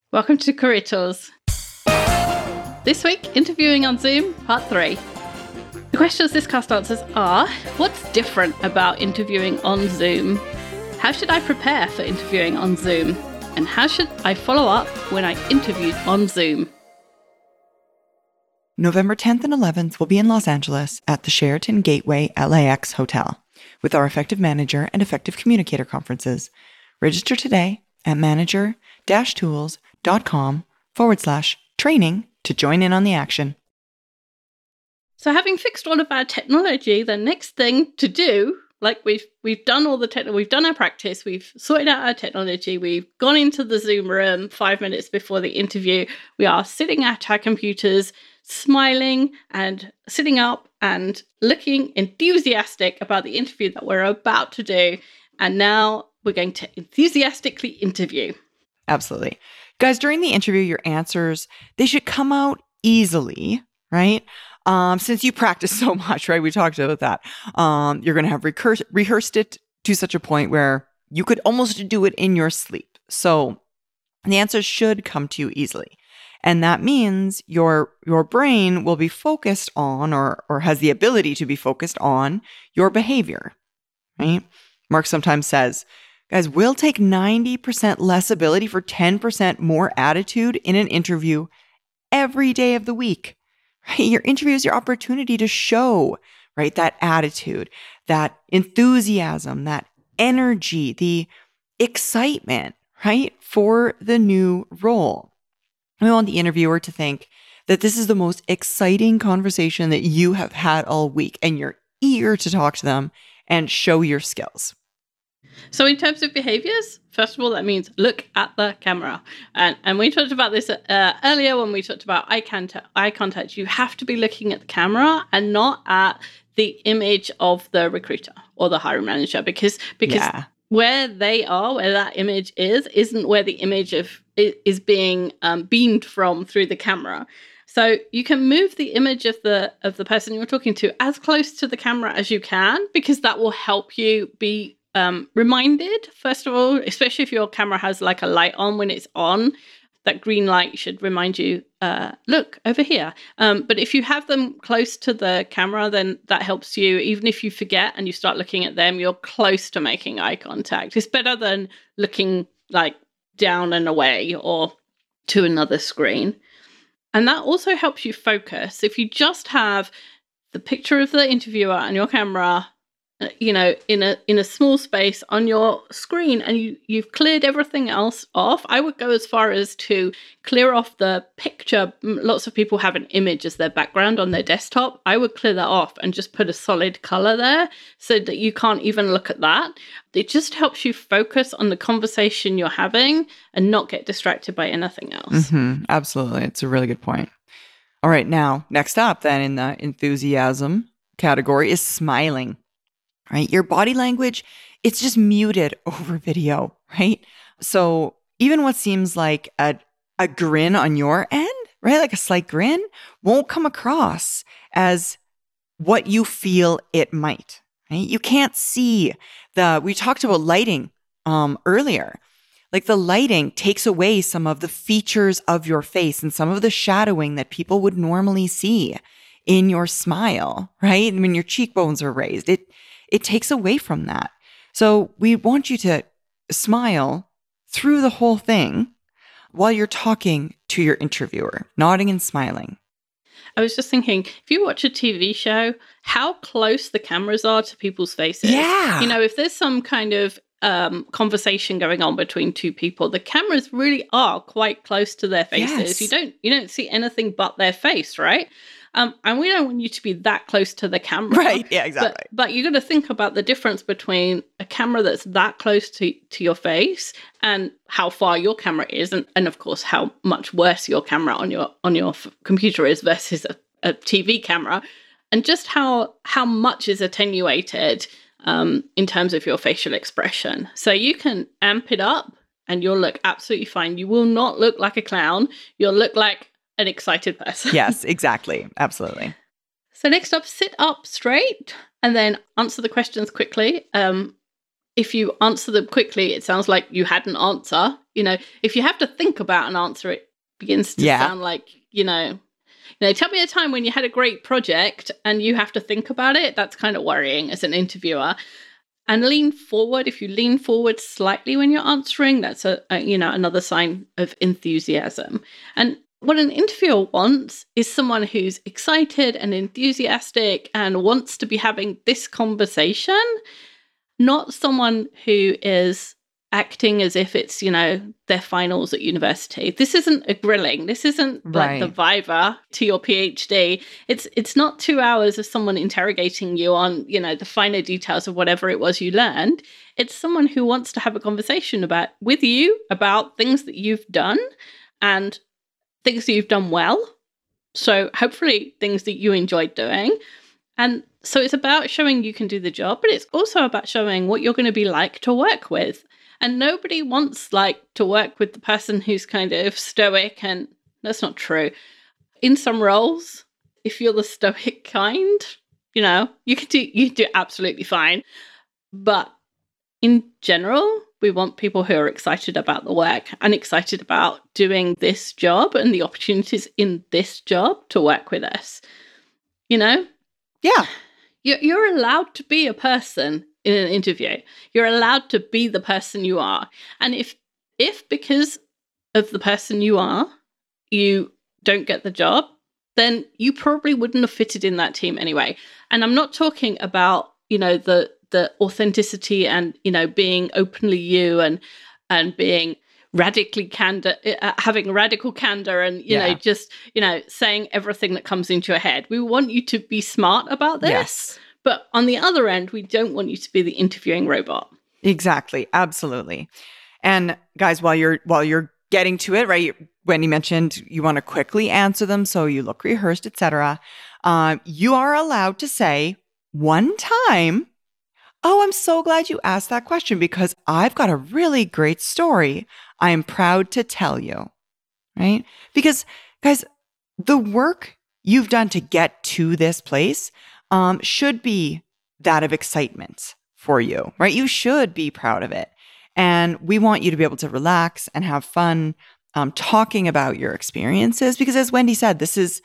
Welcome to Career Tools. This week, interviewing on Zoom, part 3. The questions this cast answers are, what's different about interviewing on Zoom? How should I prepare for interviewing on Zoom? And how should I follow up when I interviewed on Zoom? November 10th and 11th will be in Los Angeles at the Sheraton Gateway LAX Hotel with our Effective Manager and Effective Communicator conferences. Register today at manager-tools.com/training to join in on the action. So having fixed all of our technology, the next thing to do, like we've done all the we've done our practice, we've sorted out our technology, we've gone into the Zoom room 5 minutes before the interview, we are sitting at our computers, smiling and sitting up and looking enthusiastic about the interview that we're about to do. And now we're going to enthusiastically interview. Absolutely. Guys, during the interview, your answers, they should come out easily, right? Since you practice so much, right? We talked about that. You're going to have rehearsed it to such a point where you could almost do it in your sleep. So the answers should come to you easily. And that means your brain will be focused on or has the ability to be focused on your behavior, right? Mark sometimes says, guys, we'll take 90% less ability for 10% more attitude in an interview every day of the week. Right? Your interview is your opportunity to show, right, that attitude, that enthusiasm, that energy, the excitement, right, for the new role. We want the interviewer to think that this is the most exciting conversation that you have had all week, and you're eager to talk to them and show your skills. So in terms of behaviors, first of all, that means look at the camera. And we talked about this earlier when we talked about eye contact. You have to be looking at the camera and not at the image of the recruiter or the hiring manager because where they are, where that image isn't where the image is being beamed from through the camera. So you can move the image of the person you're talking to as close to the camera as you can, because that will help you be reminded, first of all, especially if your camera has like a light on when it's on, that green light should remind you, look over here. But if you have them close to the camera, then that helps you. Even if you forget and you start looking at them, you're close to making eye contact. It's better than looking like down and away or to another screen. And that also helps you focus. If you just have the picture of the interviewer and your camera, in a small space on your screen, and you've cleared everything else off, I would go as far as to clear off the picture. Lots of people have an image as their background on their desktop. I would clear that off and just put a solid color there so that you can't even look at that. It just helps you focus on the conversation you're having and not get distracted by anything else. Mm-hmm. Absolutely. It's a really good point. All right. Now, next up then in the enthusiasm category is smiling. Right? Your body language, it's just muted over video, right? So even what seems like a grin on your end, right? Like a slight grin won't come across as what you feel it might, right? You can't see we talked about lighting earlier. Like the lighting takes away some of the features of your face and some of the shadowing that people would normally see in your smile, right? When your cheekbones are raised, it takes away from that. So we want you to smile through the whole thing while you're talking to your interviewer, nodding and smiling. I was just thinking, if you watch a TV show, how close the cameras are to people's faces. Yeah. If there's some kind of conversation going on between two people, the cameras really are quite close to their faces. Yes. You don't see anything but their face, right? And we don't want you to be that close to the camera. Right, yeah, exactly. But you got to think about the difference between a camera that's that close to your face and how far your camera is, and of course, how much worse your camera on your computer is versus a TV camera, and just how much is attenuated in terms of your facial expression. So you can amp it up and you'll look absolutely fine. You will not look like a clown. You'll look like an excited person. Yes, exactly. Absolutely. So next up, sit up straight and then answer the questions quickly. If you answer them quickly, it sounds like you had an answer. if you have to think about an answer, it begins to sound like, tell me a time when you had a great project and you have to think about it. That's kind of worrying as an interviewer. And lean forward. If you lean forward slightly when you're answering, that's another sign of enthusiasm. And what an interviewer wants is someone who's excited and enthusiastic and wants to be having this conversation, not someone who is acting as if it's, their finals at university. This isn't a grilling. This isn't like the Viva to your PhD. It's not 2 hours of someone interrogating you on, the finer details of whatever it was you learned. It's someone who wants to have a conversation with you about things that you've done and things that you've done well. So hopefully things that you enjoyed doing. And so it's about showing you can do the job, but it's also about showing what you're going to be like to work with. And nobody wants to work with the person who's kind of stoic, and that's not true. In some roles, if you're the stoic kind, you can do absolutely fine. But in general, we want people who are excited about the work and excited about doing this job and the opportunities in this job to work with us. Yeah. You're allowed to be a person in an interview. You're allowed to be the person you are. And if because of the person you are, you don't get the job, then you probably wouldn't have fitted in that team anyway. And I'm not talking about, the authenticity and, being openly you and being radically candor, having radical candor and, just, saying everything that comes into your head. We want you to be smart about this. Yes. But on the other end, we don't want you to be the interviewing robot. Exactly. Absolutely. And guys, while you're getting to it, right? Wendy mentioned you want to quickly answer them so you look rehearsed, etc. You are allowed to say one time, "Oh, I'm so glad you asked that question because I've got a really great story I am proud to tell you." Right? Because guys, the work you've done to get to this place should be that of excitement for you, right? You should be proud of it. And we want you to be able to relax and have fun talking about your experiences because as Wendy said, this is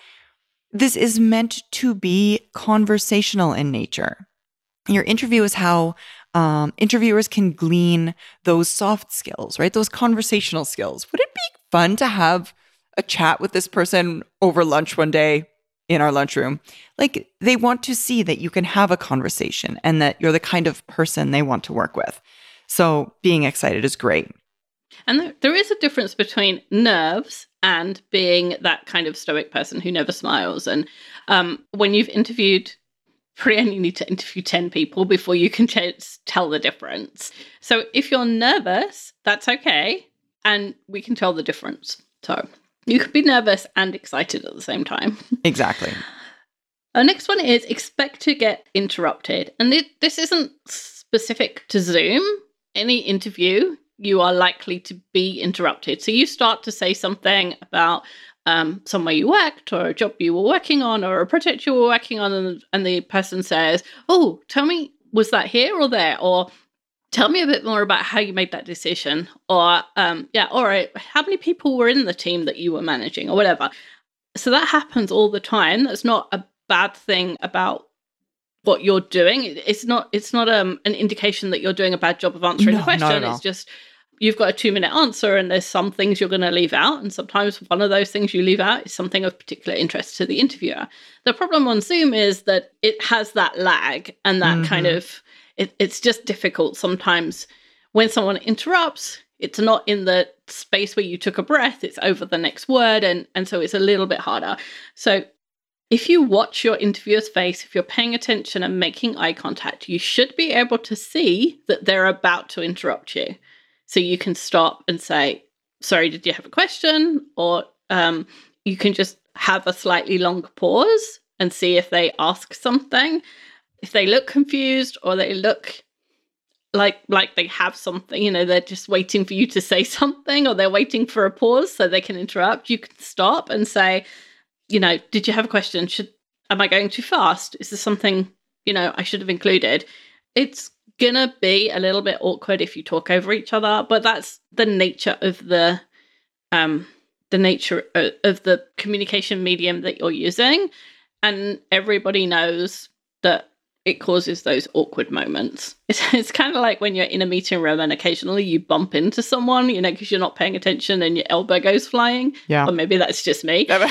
meant to be conversational in nature. Your interview is how interviewers can glean those soft skills, right? Those conversational skills. Would it be fun to have a chat with this person over lunch one day in our lunchroom? They want to see that you can have a conversation and that you're the kind of person they want to work with. So being excited is great. And there is a difference between nerves and being that kind of stoic person who never smiles. And when you've interviewed, you only need to interview 10 people before you can tell the difference. So if you're nervous, that's okay. And we can tell the difference. So you could be nervous and excited at the same time. Exactly. Our next one is expect to get interrupted. And this isn't specific to Zoom. Any interview, you are likely to be interrupted. So you start to say something about somewhere you worked or a job you were working on or a project you were working on, and the person says, "Oh, tell me, was that here or there?" Or tell me a bit more about how you made that decision. Or, all right, how many people were in the team that you were managing or whatever. So that happens all the time. That's not a bad thing about what you're doing. It's not an indication that you're doing a bad job of answering the question. It's just you've got a 2-minute answer and there's some things you're going to leave out. And sometimes one of those things you leave out is something of particular interest to the interviewer. The problem on Zoom is that it has that lag and that kind of, it's just difficult sometimes when someone interrupts. It's not in the space where you took a breath. It's over the next word. And so it's a little bit harder. So if you watch your interviewer's face, if you're paying attention and making eye contact, you should be able to see that they're about to interrupt you. So you can stop and say, "Sorry, did you have a question?" Or you can just have a slightly long pause and see if they ask something. If they look confused or they look like they have something, they're just waiting for you to say something, or they're waiting for a pause so they can interrupt, you can stop and say, "Did you have a question? Am I going too fast? Is there something, I should have included?" It's gonna be a little bit awkward if you talk over each other, but that's the nature of the communication medium that you're using, and everybody knows that it causes those awkward moments. It's kind of like when you're in a meeting room and occasionally you bump into someone, because you're not paying attention and your elbow goes flying. Yeah. Or maybe that's just me. But,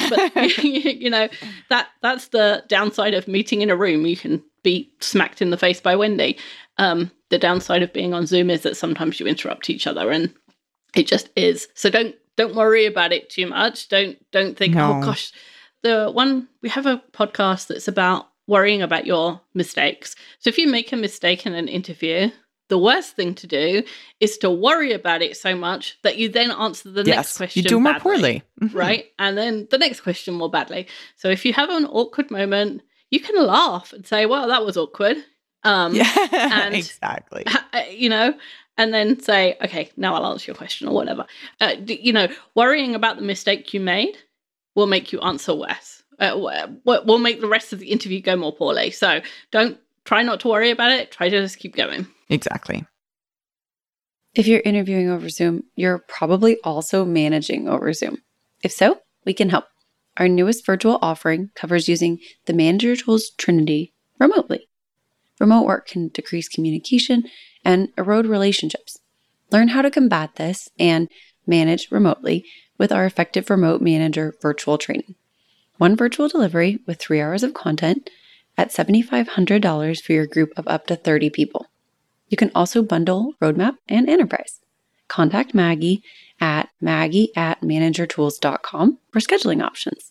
that's the downside of meeting in a room. You can be smacked in the face by Wendy. The downside of being on Zoom is that sometimes you interrupt each other, and it just is. So don't worry about it too much. Don't think, No. oh gosh. We have a podcast that's about worrying about your mistakes. So if you make a mistake in an interview, the worst thing to do is to worry about it so much that you then answer the next question. You do more badly, poorly. Mm-hmm. right? And then the next question more badly. So if you have an awkward moment, you can laugh and say, well, that was awkward. And exactly. And then say, okay, now I'll answer your question or whatever. Worrying about the mistake you made will make you answer worse. Will make the rest of the interview go more poorly. So try not to worry about it. Try to just keep going. Exactly. If you're interviewing over Zoom, you're probably also managing over Zoom. If so, we can help. Our newest virtual offering covers using the Manager Tools Trinity remotely. Remote work can decrease communication and erode relationships. Learn how to combat this and manage remotely with our Effective Remote Manager virtual training. One virtual delivery with 3 hours of content at $7,500 for your group of up to 30 people. You can also bundle Roadmap and Enterprise. Contact Maggie at managertools.com for scheduling options.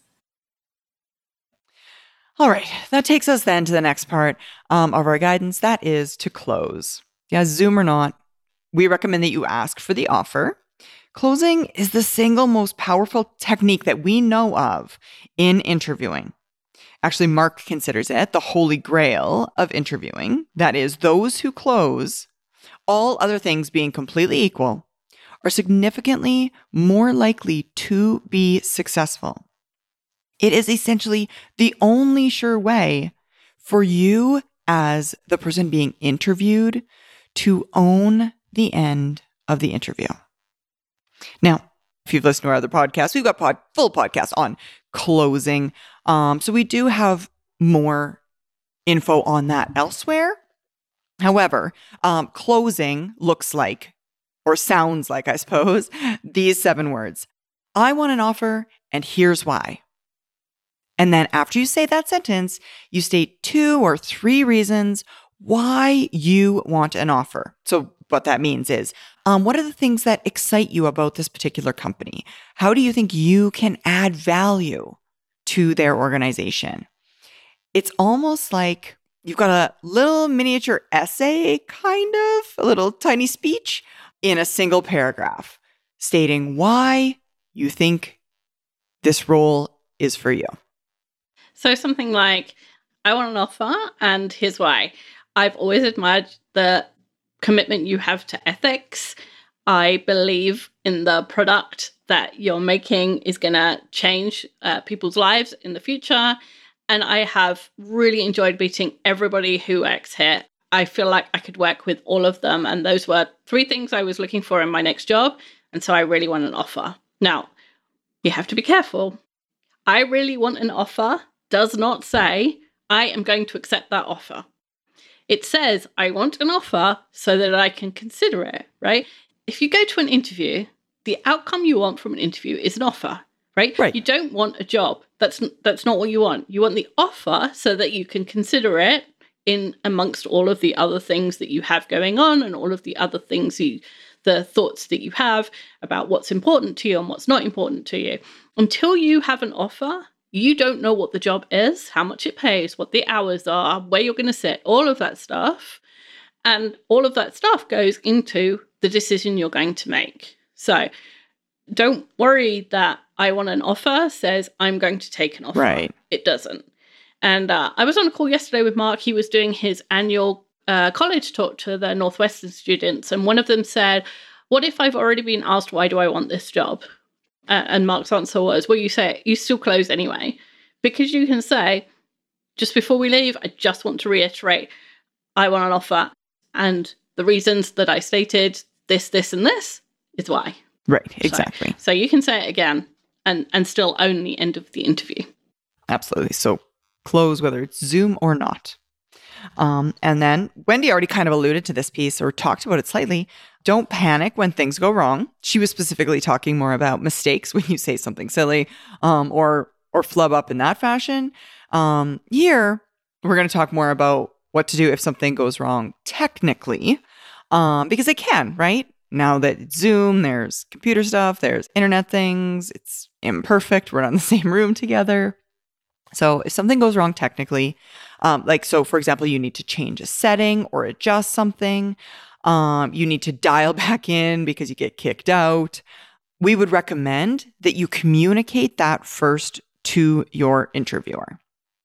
All right, that takes us then to the next part of our guidance. That is to close. Yeah, Zoom or not, we recommend that you ask for the offer. Closing is the single most powerful technique that we know of in interviewing. Actually, Mark considers it the holy grail of interviewing. That is, those who close, all other things being completely equal, are significantly more likely to be successful. It is essentially the only sure way for you as the person being interviewed to own the end of the interview. Now, if you've listened to our other podcasts, we've got full podcasts on closing. So we do have more info on that elsewhere. However, closing looks like, or sounds like, I suppose, these 7 words. I want an offer, and here's why. And then after you say that sentence, you state 2 or 3 reasons why you want an offer. So what that means is, what are the things that excite you about this particular company? How do you think you can add value to their organization? It's almost like you've got a little miniature essay, kind of, a little tiny speech in a single paragraph stating why you think this role is for you. So something like, I want an offer, and here's why. I've always admired the commitment you have to ethics. I believe in the product that you're making is going to change people's lives in the future. And I have really enjoyed meeting everybody who works here. I feel like I could work with all of them. And those were 3 things I was looking for in my next job. And so I really want an offer. Now, you have to be careful. I really want an offer does not say I am going to accept that offer. It says I want an offer so that I can consider it, right? If you go to an interview, the outcome you want from an interview is an offer, right? You don't want a job. That's not what you want. You want the offer so that you can consider it in amongst all of the other things that you have going on and all of the other things the thoughts that you have about what's important to you and what's not important to you. Until you have an offer, you don't know what the job is, how much it pays, what the hours are, where you're going to sit, all of that stuff. And all of that stuff goes into the decision you're going to make. So don't worry that I want an offer says I'm going to take an offer. Right. It doesn't. And I was on a call yesterday with Mark. He was doing his annual college talk to the Northwestern students. And one of them said, what if I've already been asked, why do I want this job? And Mark's answer was, well, you still close anyway. Because you can say, just before we leave, I just want to reiterate, I want an offer. and the reasons that I stated this, this, and this is why. Right, exactly. So you can say it again and still own the end of the interview. Absolutely. So close whether it's Zoom or not. And then Wendy already kind of alluded to this piece or talked about it slightly. Don't panic when things go wrong. She was specifically talking more about mistakes when you say something silly or flub up in that fashion. Here, we're going to talk more about what to do if something goes wrong technically, because it can, right? Now that it's Zoom, there's computer stuff, there's internet things, it's imperfect, we're not in the same room together. So if something goes wrong technically, so for example, you need to change a setting or adjust something, you need to dial back in because you get kicked out, we would recommend that you communicate that first to your interviewer.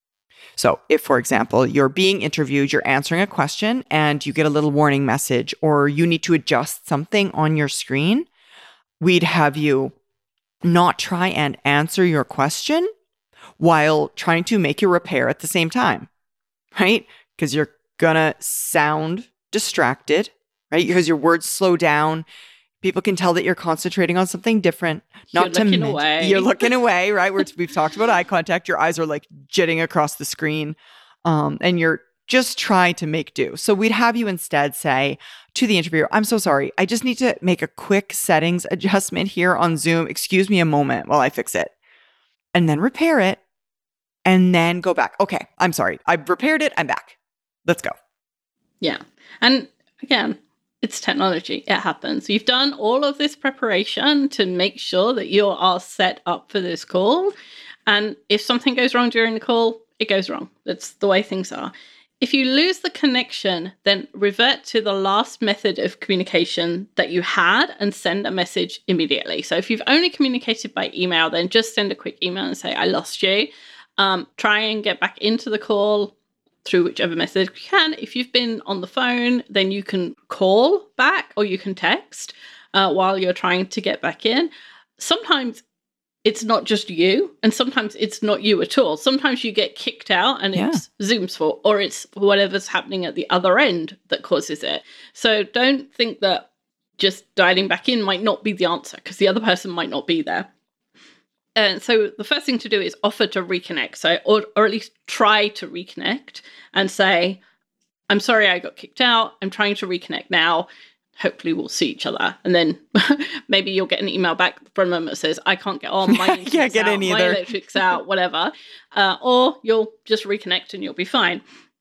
So if, for example, you're being interviewed, you're answering a question and you get a little warning message or you need to adjust something on your screen, we'd have you not try and answer your question while trying to make your repair at the same time, right? Because you're gonna sound distracted, right? Because your words slow down. People can tell that you're concentrating on something different. You're looking away, right? We've talked about eye contact. Your eyes are like jetting across the screen, and you're just trying to make do. So we'd have you instead say to the interviewer, "I'm so sorry. I just need to make a quick settings adjustment here on Zoom. Excuse me a moment while I fix it." And then repair it, and then go back. "Okay, I'm sorry. I've repaired it. I'm back. Let's go." Yeah. And again, it's technology. It happens. You've done all of this preparation to make sure that you are set up for this call. And if something goes wrong during the call, it goes wrong. That's the way things are. If you lose the connection, then revert to the last method of communication that you had and send a message immediately. So if you've only communicated by email, then just send a quick email and say, "I lost you." Try and get back into the call through whichever method you can. If you've been on the phone, then you can call back or you can text while you're trying to get back in. Sometimes it's not just you, and sometimes it's not you at all. Sometimes you get kicked out and it's Zoom's fault, or it's whatever's happening at the other end that causes it. So don't think that just dialing back in might not be the answer, because the other person might not be there. And so the first thing to do is offer to reconnect. So, or at least try to reconnect and say, "I'm sorry I got kicked out. I'm trying to reconnect now. Hopefully we'll see each other." And then maybe you'll get an email back from them that says, "I can't get on. My can't get in either. My electric's out," whatever. Or you'll just reconnect and you'll be fine.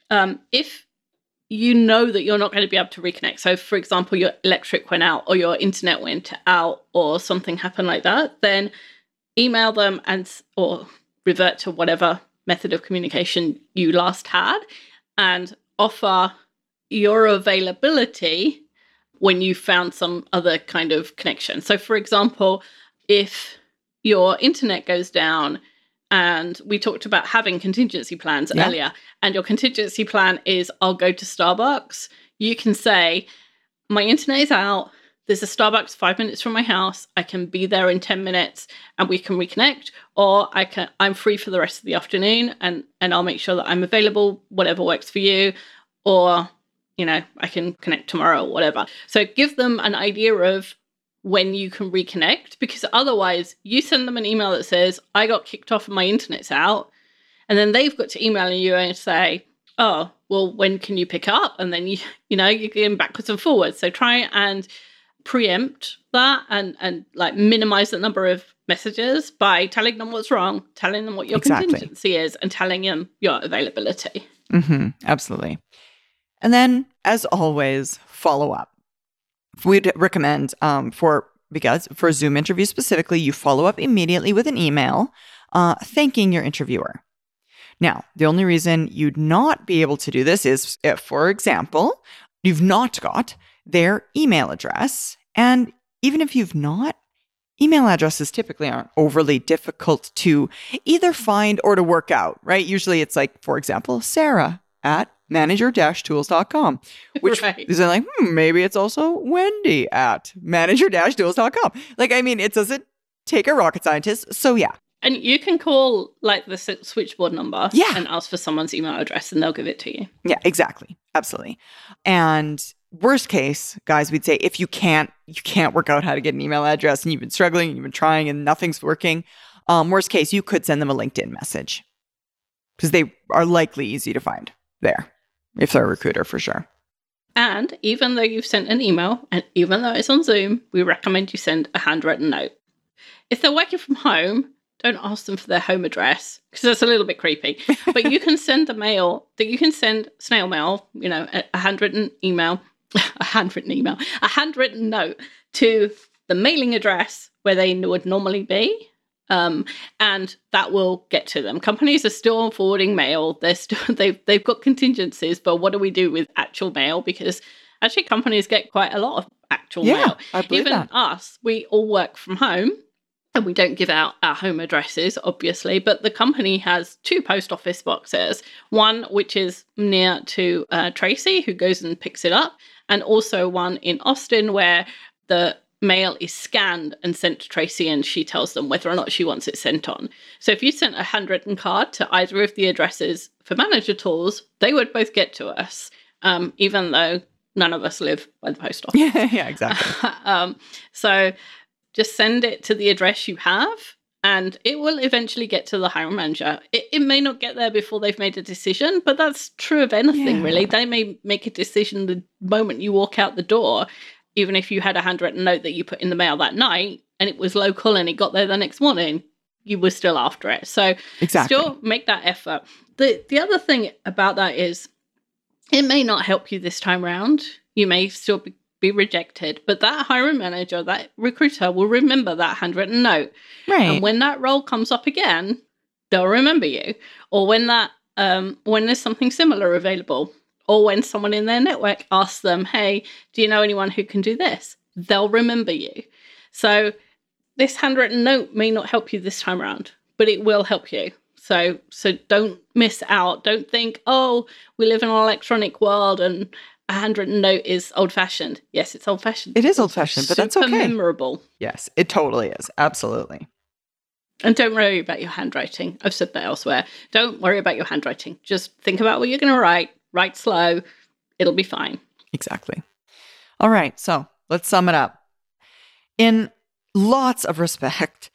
If you know that you're not going to be able to reconnect, so for example, your electric went out or your internet went out or something happened like that, then email them or revert to whatever method of communication you last had and offer your availability when you found some other kind of connection. So for example, if your internet goes down, and we talked about having contingency plans earlier, and your contingency plan is, "I'll go to Starbucks," you can say, "My internet is out. There's a Starbucks 5 minutes from my house. I can be there in 10 minutes and we can reconnect, or I'm free for the rest of the afternoon and I'll make sure that I'm available, whatever works for you, or, I can connect tomorrow or whatever." So give them an idea of when you can reconnect, because otherwise you send them an email that says, "I got kicked off and my internet's out." And then they've got to email you and say, "Oh, well, when can you pick up?" And then you're going backwards and forwards. So try and preempt that and like minimize the number of messages by telling them what's wrong, telling them what your contingency is, and telling them your availability. Absolutely. And then, as always, follow up. We'd recommend because for Zoom interviews specifically, you follow up immediately with an email thanking your interviewer. Now, the only reason you'd not be able to do this is if, for example, you've not got their email address. And even if you've not, email addresses typically aren't overly difficult to either find or to work out, right? Usually it's like, for example, Sarah@manager-tools.com, which is like, maybe it's also Wendy at manager-tools.com. It doesn't take a rocket scientist. So yeah. And you can call like the switchboard number and ask for someone's email address and they'll give it to you. Yeah, exactly. Absolutely. And worst case, guys, we'd say if you can't work out how to get an email address and you've been struggling and you've been trying and nothing's working, worst case, you could send them a LinkedIn message because they are likely easy to find there if they're a recruiter for sure. And even though you've sent an email and even though it's on Zoom, we recommend you send a handwritten note. If they're working from home, don't ask them for their home address because that's a little bit creepy. But you can send snail mail, a handwritten note to the mailing address where they would normally be. And that will get to them. Companies are still forwarding mail. They've got contingencies, but what do we do with actual mail? Because actually companies get quite a lot of actual mail. I believe Even that. us, we all work from home. And we don't give out our home addresses, obviously, but the company has 2 post office boxes. One which is near to Tracy, who goes and picks it up, and also one in Austin where the mail is scanned and sent to Tracy and she tells them whether or not she wants it sent on. So if you sent a handwritten card to either of the addresses for Manager Tools, they would both get to us, even though none of us live by the post office. Yeah, exactly. So just send it to the address you have and it will eventually get to the hiring manager. It may not get there before they've made a decision, but that's true of anything, really. They may make a decision the moment you walk out the door, even if you had a handwritten note that you put in the mail that night and it was local and it got there the next morning, you were still after it. So still make that effort. The other thing about that is it may not help you this time around. You may still be rejected, but that hiring manager, that recruiter will remember that handwritten note. Right. And when that role comes up again, they'll remember you. Or when when there's something similar available, or when someone in their network asks them, hey, do you know anyone who can do this? They'll remember you. So this handwritten note may not help you this time around, but it will help you. So don't miss out. Don't think, oh, we live in an electronic world and a handwritten note is old-fashioned. Yes, it's old-fashioned. It is old-fashioned, but that's okay. Super memorable. Yes, it totally is. Absolutely. And don't worry about your handwriting. I've said that elsewhere. Don't worry about your handwriting. Just think about what you're going to write slow. It'll be fine. Exactly. All right, so let's sum it up. In lots of respect,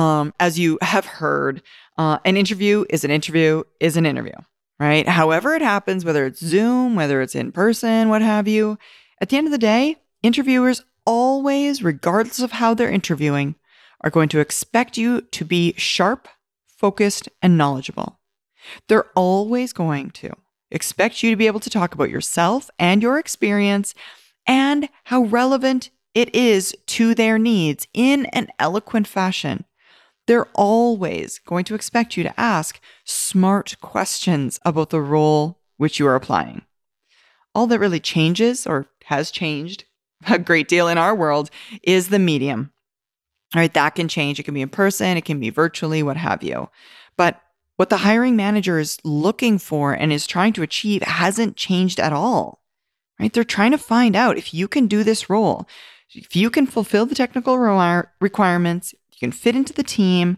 as you have heard, an interview is an interview is an interview. Right? However it happens, whether it's Zoom, whether it's in person, what have you, at the end of the day, interviewers always, regardless of how they're interviewing, are going to expect you to be sharp, focused, and knowledgeable. They're always going to expect you to be able to talk about yourself and your experience and how relevant it is to their needs in an eloquent fashion. They're always going to expect you to ask smart questions about the role which you are applying. All that really changes, or has changed a great deal in our world, is the medium. All right, that can change. It can be in person, it can be virtually, what have you. But what the hiring manager is looking for and is trying to achieve hasn't changed at all. Right? They're trying to find out if you can do this role, if you can fulfill the technical requirements, you can fit into the team,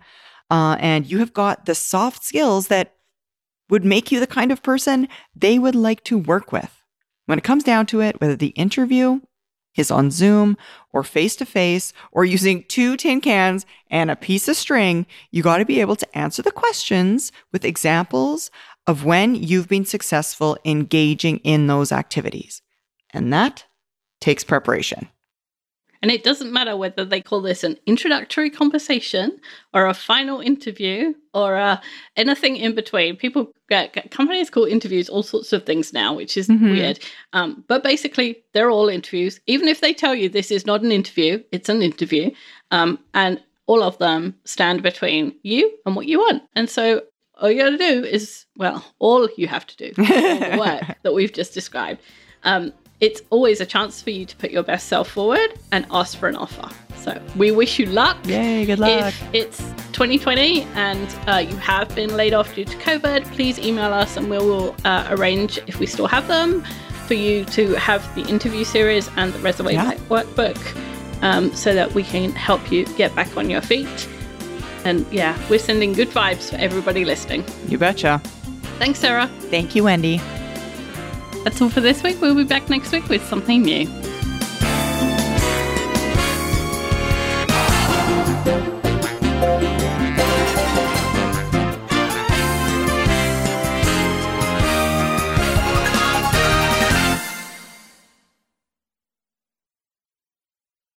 and you have got the soft skills that would make you the kind of person they would like to work with. When it comes down to it, whether the interview is on Zoom or face-to-face or using 2 tin cans and a piece of string, you got to be able to answer the questions with examples of when you've been successful engaging in those activities. And that takes preparation. And it doesn't matter whether they call this an introductory conversation or a final interview or anything in between. Companies call interviews all sorts of things now, which is weird. But basically, they're all interviews. Even if they tell you this is not an interview, it's an interview. And all of them stand between you and what you want. And so all you got to do is, all you have to do is all the work that we've just described. It's always a chance for you to put your best self forward and ask for an offer. So we wish you luck. Yay, good luck. If it's 2020 and you have been laid off due to COVID, please email us and we will arrange, if we still have them, for you to have the interview series and the Resume workbook so that we can help you get back on your feet. And we're sending good vibes for everybody listening. You betcha. Thanks, Sarah. Thank you, Wendy. That's all for this week. We'll be back next week with something new.